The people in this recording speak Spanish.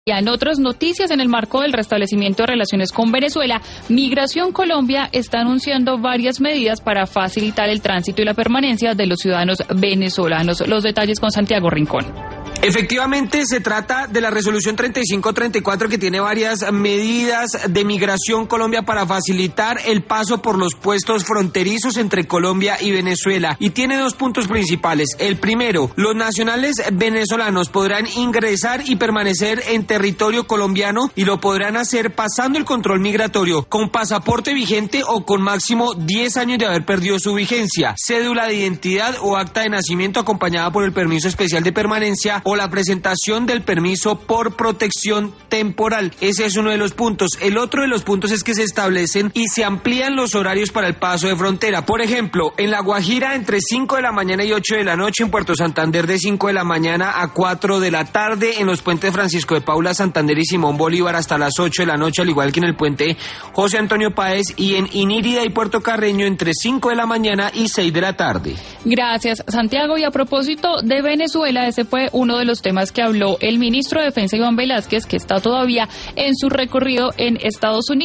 Y en otras noticias, en el marco del restablecimiento de relaciones con Venezuela, Migración Colombia está anunciando varias medidas para facilitar el tránsito y la permanencia de los ciudadanos venezolanos. Los detalles con Santiago Rincón. Efectivamente, se trata de la resolución 3534 que tiene varias medidas de Migración Colombia para facilitar el paso por los puestos fronterizos entre Colombia y Venezuela. Y tiene dos puntos principales. El primero, los nacionales venezolanos podrán ingresar y permanecer en territorio colombiano y lo podrán hacer pasando el control migratorio con pasaporte vigente o con máximo 10 años de haber perdido su vigencia, cédula de identidad o acta de nacimiento acompañada por el permiso especial de permanencia o la presentación del permiso por protección temporal. Ese es uno de los puntos. El otro de los puntos es que se establecen y se amplían los horarios para el paso de frontera. Por ejemplo, en La Guajira entre 5 de la mañana y 8 de la noche, en Puerto Santander de 5 de la mañana a 4 de la tarde, en los puentes Francisco de Paula, Santander y Simón Bolívar hasta las 8 de la noche, al igual que en el puente José Antonio Páez, y en Inírida y Puerto Carreño entre 5 de la mañana y 6 de la tarde. Gracias, Santiago. Y a propósito de Venezuela, ese fue uno de los temas que habló el ministro de Defensa, Iván Velázquez, que está todavía en su recorrido en Estados Unidos.